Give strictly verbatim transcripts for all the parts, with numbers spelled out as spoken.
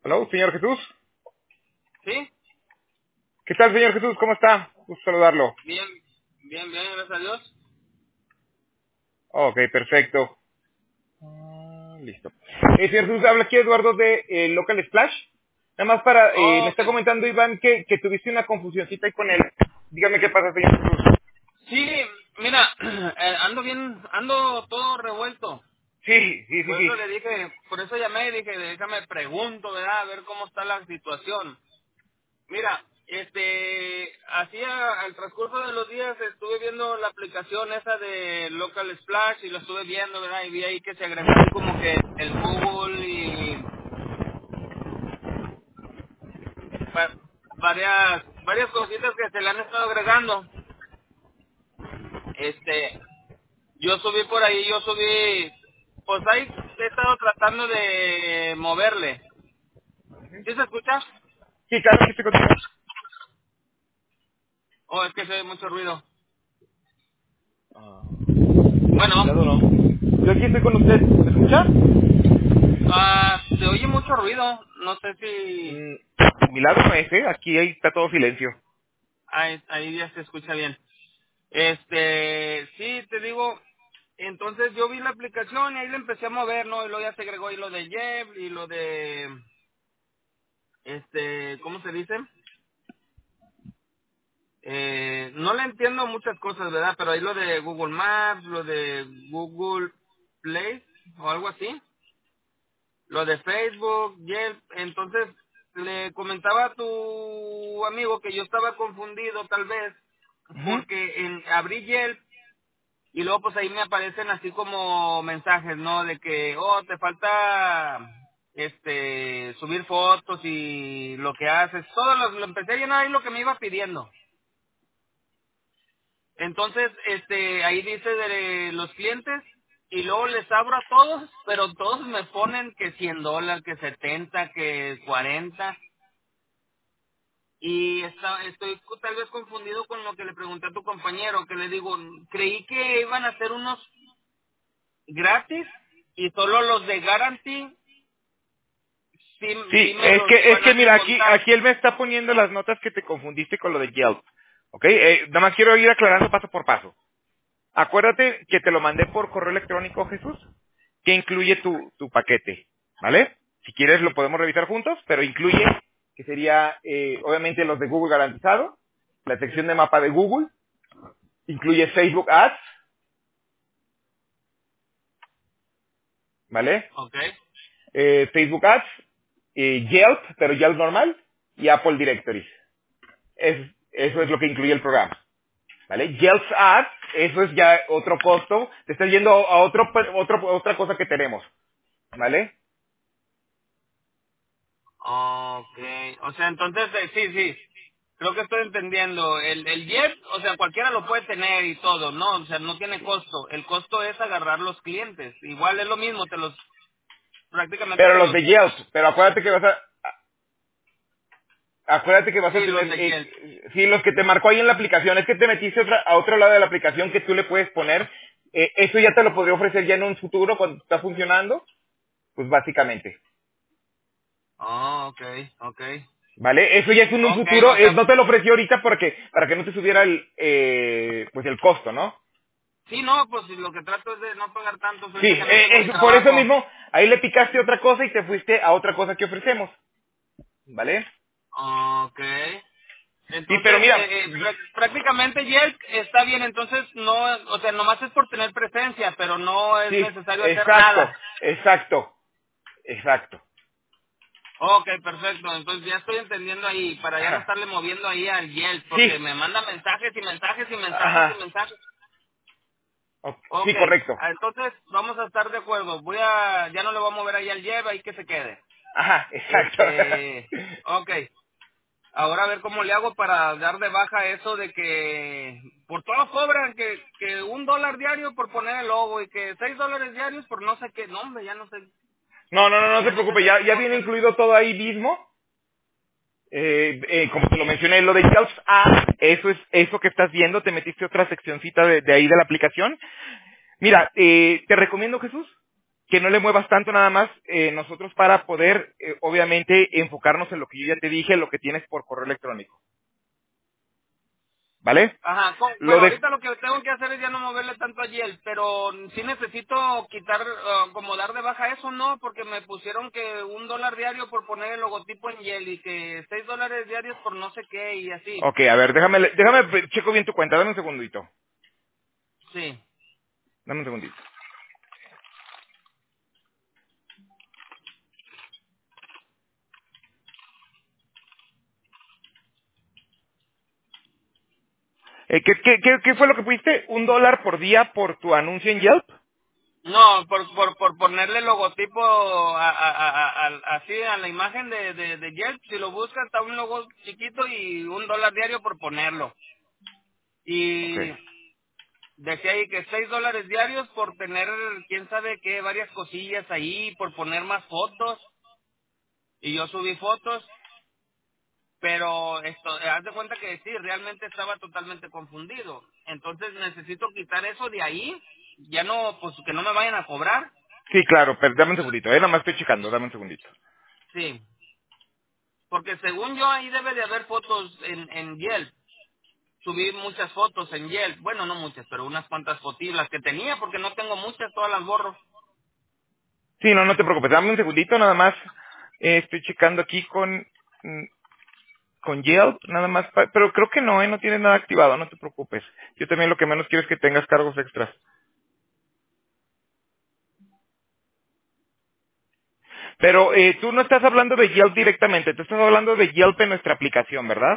Hello, señor Jesús. ¿Sí? ¿Qué tal, señor Jesús? ¿Cómo está? Gusto saludarlo. Bien, bien, bien, gracias a Dios. Ok, perfecto. Ah, listo. Eh, señor Jesús, habla aquí Eduardo de eh, Local Splash. Nada más para, eh, Oh, me ok. está comentando Iván que, que tuviste una confusioncita ahí con él. Dígame qué pasa, señor Jesús. Sí, mira, eh, ando bien, ando todo revuelto. Sí, sí, sí, Por sí. eso le dije, por eso llamé y dije, déjame pregunto, ¿verdad? A ver cómo está la situación. Mira, este, hacía, al transcurso de los días estuve viendo la aplicación esa de Local Splash y lo estuve viendo, ¿verdad? Y vi ahí que se agregó ahí como que el Google y va- varias, varias cositas que se le han estado agregando. Este, yo subí por ahí, yo subí, pues ahí he estado tratando de moverle. ¿Sí se escucha? Sí, claro que estoy contigo. ¿O es que se oye mucho ruido? Ah, mi Bueno, lado no. Yo aquí estoy con usted. ¿Me escucha? ah, se oye mucho ruido, no sé si Mm, mi lado no es, ¿eh? Aquí ahí está todo silencio. ahí, ahí ya se escucha bien. Este, sí, te digo, entonces yo vi la aplicación y ahí le empecé a mover, ¿no? Y luego ya se agregó ahí lo de Jeff y lo de, este, ¿cómo se dice? Eh, no le entiendo muchas cosas, ¿verdad? Pero ahí lo de Google Maps, lo de Google Play o algo así, lo de Facebook, Yelp. Entonces le comentaba a tu amigo que yo estaba confundido tal vez Ujú. porque en, abrí Yelp y luego pues ahí me aparecen así como mensajes, ¿no? De que, oh, te falta este subir fotos y lo que haces. Todo lo, lo empecé a llenar ahí lo que me iba pidiendo. Entonces, este, ahí dice de los clientes y luego les abro a todos, pero todos me ponen que cien dólares, que setenta, que cuarenta y está, estoy co- tal vez confundido con lo que le pregunté a tu compañero, que le digo, creí que iban a ser unos gratis y solo los de Guarantee sí, sí Sí, me es los que, es iban que a mira, aquí, descontar. aquí él me está poniendo las notas que te confundiste con lo de Yelp. ¿Ok? Eh, nada más quiero ir aclarando paso por paso. Acuérdate que te lo mandé por correo electrónico, Jesús, que incluye tu, tu paquete. ¿Vale? Si quieres lo podemos revisar juntos, pero incluye, que sería, eh, obviamente los de Google garantizado, la sección de mapa de Google, incluye Facebook Ads, ¿vale? Ok, Eh, Facebook Ads, eh, Yelp, pero Yelp normal, y Apple Directories. Es- eso es lo que incluye el programa. ¿Vale? Yelp Ads, eso es ya otro costo. Te estás yendo a otro, otro, otra cosa que tenemos. ¿Vale? ok, o sea, entonces, eh, sí, sí, creo que estoy entendiendo. El, el Jet, o sea, cualquiera lo puede tener y todo, ¿no? O sea, no tiene costo. El costo es agarrar los clientes. Igual es lo mismo, te los, prácticamente Pero te los los, de Yelp, pero acuérdate que vas a, acuérdate que vas a sí, los tener, de Jet. eh, sí, los que te marcó ahí en la aplicación, es que te metiste otra- a otro lado de la aplicación que tú le puedes poner, eh, eso ya te lo podría ofrecer ya en un futuro cuando está funcionando, pues básicamente. Oh, ok, ok. ¿Vale? Eso ya es en un Ok, futuro, o eh, sea, no te lo ofrecí ahorita porque, para que no te subiera el, eh, pues el costo, ¿no? sí, no, pues si lo que trato es de no pagar tanto, Sí, ahorita que no tengo eh, ni eso- por eso trabajo. mismo, ahí le picaste otra cosa y te fuiste a otra cosa que ofrecemos, ¿vale? Ok. Sí, pero Entonces, mira, eh, eh, prá- prácticamente Yelp está bien, entonces no, o sea, nomás es por tener presencia, pero no es sí, necesario hacer exacto, nada. exacto, exacto. Ok, perfecto, entonces ya estoy entendiendo ahí, para ya no Ajá. estarle moviendo ahí al Yelp, porque Sí, me manda mensajes y mensajes y mensajes y ajá, mensajes. ok, sí, Ok, correcto, ah, entonces vamos a estar de acuerdo, voy a, ya no le voy a mover ahí al Yelp, ahí que se quede. ajá, exacto. Este, ok, ahora a ver cómo le hago para dar de baja eso de que por todo cobran que, que un dólar diario por poner el logo y que seis dólares diarios por no sé qué. No, hombre, ya no sé, No, no, no, no se ya no sé preocupe, ya, ya cómo viene hacer. incluido todo ahí mismo. Eh, eh, como te lo mencioné, lo de Yelp A, eso es eso que estás viendo, te metiste otra seccioncita de, de ahí de la aplicación. Mira, eh, te recomiendo, Jesús, que no le muevas tanto nada más eh, nosotros para poder, eh, obviamente, enfocarnos en lo que yo ya te dije, lo que tienes por correo electrónico. ¿Vale? Ajá, co- Lo bueno, de... ahorita lo que tengo que hacer es ya no moverle tanto a Yelp, pero sí necesito quitar, ah, como dar de baja eso, ¿no? Porque me pusieron que un dólar diario por poner el logotipo en Yelp y que seis dólares diarios por no sé qué y así. Ok, a ver, déjame, déjame, checo bien tu cuenta, dame un segundito. Sí. Dame un segundito. Eh, ¿qué, qué, qué, ¿Qué fue lo que pusiste? ¿Un dólar por día por tu anuncio en Yelp? No, por, por, por ponerle logotipo a, a, a, a- a- así a la imagen de, de, de Yelp, si lo buscas está un logo chiquito y un dólar diario por ponerlo. Ok. Y decía ahí que seis dólares diarios por tener, quién sabe qué, varias cosillas ahí, por poner más fotos. Y yo subí fotos, pero esto, eh, haz de cuenta que sí, realmente estaba totalmente confundido. Entonces necesito quitar eso de ahí, ya no, pues que no me vayan a cobrar. Sí, claro, pero dame un segundito, eh, nada más estoy checando, dame un segundito. Sí, porque según yo ahí debe de haber fotos en, en Yelp. Subí muchas fotos en Yelp, bueno, no muchas, pero unas cuantas fotillas las que tenía, porque no tengo muchas, todas las borro. Sí, no, no te preocupes, dame un segundito, nada más. Eh, estoy checando aquí con, mm, con Yelp, nada más, pa- pero creo que no, eh, no tienes nada activado, no te preocupes. Yo también lo que menos quiero es que tengas cargos extras. Pero eh, tú no estás hablando de Yelp directamente, tú estás hablando de Yelp en nuestra aplicación, ¿verdad,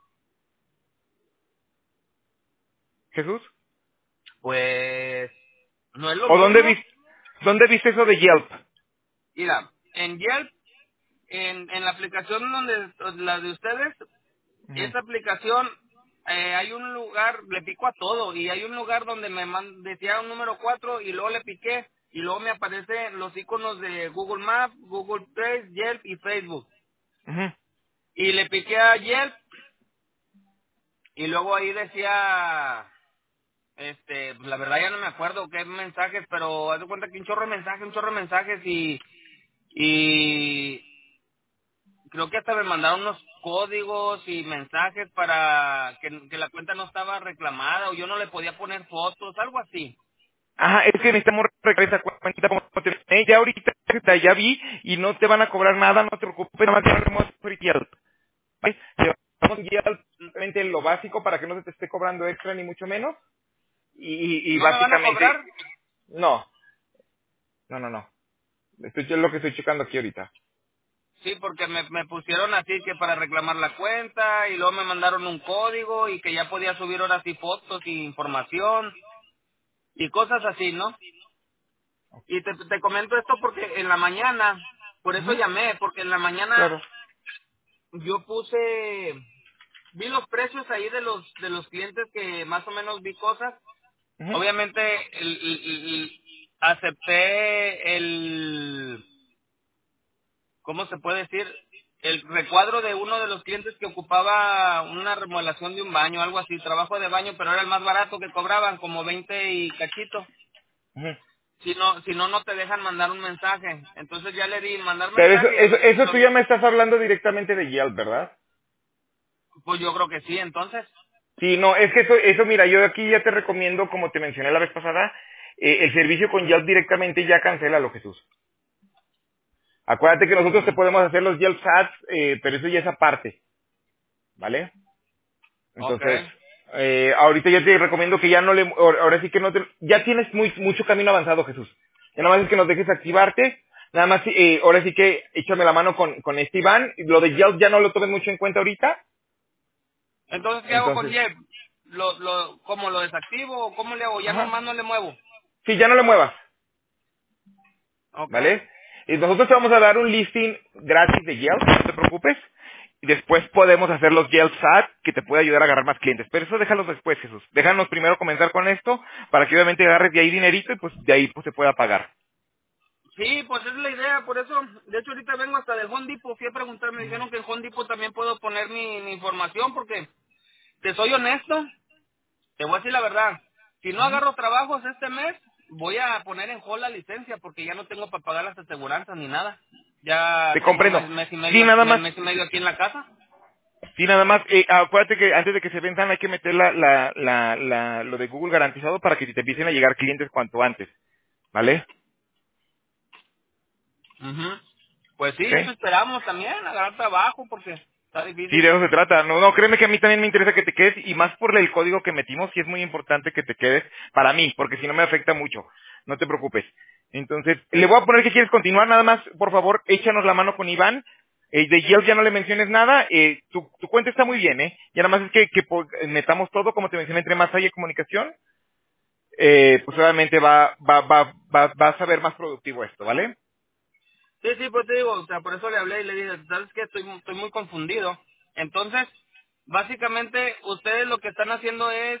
Jesús? Pues no es lo ¿O dónde mismo. viste, dónde viste eso de Yelp? Mira, en Yelp, en, en la aplicación donde la de ustedes, Ujú, esa aplicación, eh, hay un lugar, le pico a todo, y hay un lugar donde me man- decía un número cuatro y luego le piqué, y luego me aparecen los iconos de Google Maps, Google Play, Yelp y Facebook. ujú. Y le piqué a Yelp, y luego ahí decía, este, pues la verdad ya no me acuerdo qué mensajes, pero haz de cuenta que un chorro de mensajes, un chorro de mensajes, y, y creo que hasta me mandaron unos códigos y mensajes para que, que la cuenta no estaba reclamada o yo no le podía poner fotos, algo así. Ajá, es que necesitamos regresar esa cuenta como te eh, ya ahorita ya vi y no te van a cobrar nada, no te preocupes, nada más que haremos free Yelp. ¿Vale? Llevamos Yelp simplemente lo básico para que no se te esté cobrando extra ni mucho menos y, y, y ¿No me van a básicamente, cobrar? no, no, no, no. Esto es lo que estoy checando aquí ahorita. Sí, porque me, me pusieron así que para reclamar la cuenta y luego me mandaron un código y que ya podía subir ahora sí fotos y información y cosas así, ¿no? Y te, te comento esto porque en la mañana, por eso Ujú, llamé, porque en la mañana claro. yo puse, vi los precios ahí de los de los clientes que más o menos vi cosas. Ujú, Obviamente el, el- el- el- acepté el, ¿cómo se puede decir? El recuadro de uno de los clientes que ocupaba una remodelación de un baño, algo así, trabajo de baño, pero era el más barato que cobraban, como veinte y cachito. ujú. Si no, si no, no te dejan mandar un mensaje. Entonces ya le di mandar Pero eso, mensaje eso, y eso tú lo- ya me estás hablando directamente de Yelp, ¿verdad? pues yo creo que sí, entonces. Sí, no, es que eso, eso mira, yo aquí ya te recomiendo, como te mencioné la vez pasada, eh, el servicio con Yelp directamente ya cancélalo, Jesús. Acuérdate que nosotros te Ujú. podemos hacer los Yelp Ads, eh, pero eso ya es aparte, ¿vale? Ok. Entonces, eh, ahorita ya te recomiendo que ya no le, ahora ahora sí que no te, ya tienes muy, mucho camino avanzado, Jesús. Ya nada más es que nos dejes activarte, nada más, eh, ahora sí que échame la mano con, con este Iván, lo de Yelp ya no lo tomes mucho en cuenta ahorita, Entonces, ¿qué hago con entonces, Jeff? ¿Lo, lo, ¿Cómo lo desactivo o cómo le hago? Ya ajá, nomás no le muevo. sí, ya no le muevas, Ok. ¿vale? Y nosotros te vamos a dar un listing gratis de Yelp, no te preocupes. Y después podemos hacer los Yelp Ads que te puede ayudar a agarrar más clientes. Pero eso déjalos después, Jesús. Déjanos primero comenzar con esto para que obviamente agarres de ahí dinerito y pues de ahí pues se pueda pagar. Sí, pues esa es la idea, por eso, de hecho ahorita vengo hasta del Home Depot, fui a preguntar, me dijeron que en Home Depot también puedo poner mi, mi información, porque, te soy honesto, te voy a decir la verdad, si no agarro trabajos este mes, voy a poner en hold la licencia porque ya no tengo para pagar las aseguranzas ni nada. Ya Te tengo un comprendo. mes, mes y Sí, medio, nada mes, más. mes y medio aquí en la casa. Sí, nada más. Eh, acuérdate que antes de que se venzan hay que meter la, la, la, la, lo de Google garantizado para que te empiecen a llegar clientes cuanto antes. ¿Vale? Ujú. Pues sí, ¿Ok? eso esperamos también, agarrar trabajo porque está Sí, de difícil. eso se trata. No, no, créeme que a mí también me interesa que te quedes y más por el código que metimos, sí es muy importante que te quedes para mí, porque si no me afecta mucho. No te preocupes. Entonces, le voy a poner que quieres continuar, nada más, por favor, échanos la mano con Iván. Eh, de Yelp ya no le menciones nada, eh, tu, tu cuenta está muy bien, ¿eh? Y nada más es que, que po- metamos todo, como te mencioné, entre más haya comunicación, eh, pues obviamente va, va, va, va, va a saber más productivo esto, ¿vale? Sí, sí, pues te digo, o sea, por eso le hablé y le dije, ¿sabes qué? Estoy, mu- estoy muy confundido. Entonces, básicamente, ustedes lo que están haciendo es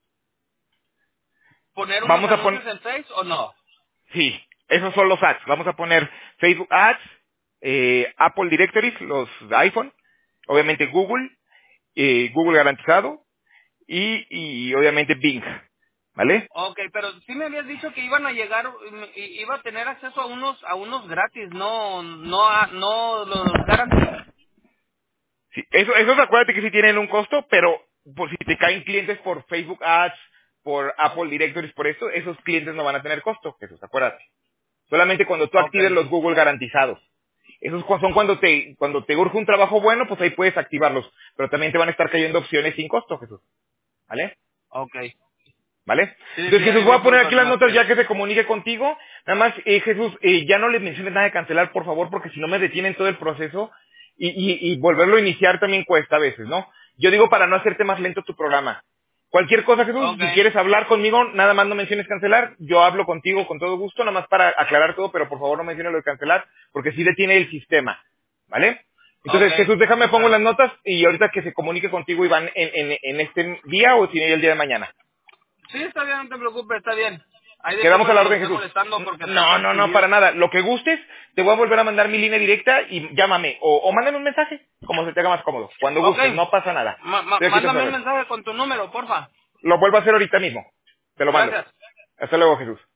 poner unos Vamos a poner, anuncios en Face o no. sí, esos son los ads. Vamos a poner Facebook Ads, eh, Apple Directories, los de iPhone, obviamente Google, eh, Google garantizado y, y obviamente Bing, ¿vale? Ok, pero sí me habías dicho que iban a llegar, mm, i- iba a tener acceso a unos, a unos gratis, no, no, a, no los garantías. Sí, eso, esos acuérdate que sí tienen un costo, pero por si te caen clientes por Facebook Ads, por Apple Directories, por esto, esos clientes no van a tener costo, Jesús, acuérdate. Solamente cuando tú Ok, actives los Google garantizados. Esos cu- son cuando te, cuando te urge un trabajo bueno, pues ahí puedes activarlos. Pero también te van a estar cayendo opciones sin costo, Jesús. ¿Vale? ok. ¿Vale? Sí, Entonces sí, Jesús, ahí voy vi a por, poner aquí por las las notas que... ya que se comunique contigo. Nada más, eh, Jesús, eh, ya no le menciones nada de cancelar, por favor, porque si no me detienen todo el proceso y, y, y volverlo a iniciar también cuesta a veces, ¿no? Yo digo para no hacerte más lento tu programa. Cualquier cosa, Jesús, Ok, si quieres hablar conmigo, nada más no menciones cancelar. Yo hablo contigo con todo gusto, nada más para aclarar todo, pero por favor no menciones lo de cancelar, porque sí detiene el sistema. ¿Vale? ok. Entonces, Jesús, déjame pongo Está. las notas y ahorita que se comunique contigo, Iván, en, en, en este día o si no, ya el día de mañana. Sí, está bien, no te preocupes, está bien. Ahí de que Quedamos a bueno, la los orden, estoy Jesús. molestando porque estoy No, no, no, para confundido. nada. Lo que gustes, te voy a volver a mandar mi línea directa y llámame. O, o mándame un mensaje, como se te haga más cómodo. Cuando Ok, gustes, no pasa nada. ma- ma- Estoy aquí a mándame un saber. mensaje con tu número, porfa. Lo vuelvo a hacer ahorita mismo. Te lo mando. Gracias. Hasta luego, Jesús.